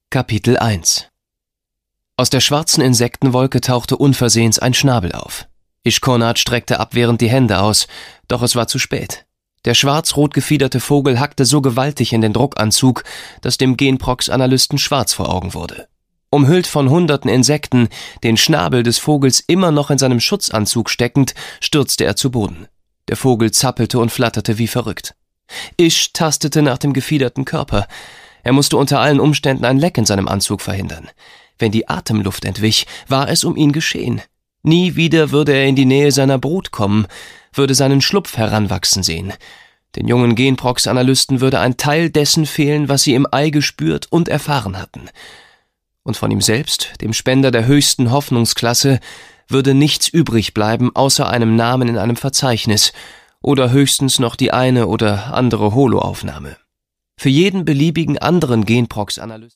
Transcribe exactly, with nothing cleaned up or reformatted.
Kapitel eins. Aus der schwarzen Insektenwolke tauchte unversehens ein Schnabel auf. Ishkonat streckte abwehrend die Hände aus, doch es war zu spät. Der schwarz-rot gefiederte Vogel hackte so gewaltig in den Druckanzug, dass dem Genprox-Analysten schwarz vor Augen wurde. Umhüllt von hunderten Insekten, den Schnabel des Vogels immer noch in seinem Schutzanzug steckend, stürzte er zu Boden. Der Vogel zappelte und flatterte wie verrückt. Ish tastete nach dem gefiederten Körper. Er musste unter allen Umständen ein Leck in seinem Anzug verhindern. Wenn die Atemluft entwich, war es um ihn geschehen. Nie wieder würde er in die Nähe seiner Brut kommen, würde seinen Schlupf heranwachsen sehen. Den jungen Genprox-Analysten würde ein Teil dessen fehlen, was sie im Ei gespürt und erfahren hatten. Und von ihm selbst, dem Spender der höchsten Hoffnungsklasse, würde nichts übrig bleiben, außer einem Namen in einem Verzeichnis oder höchstens noch die eine oder andere Holoaufnahme. Für jeden beliebigen anderen Genprox-Analysten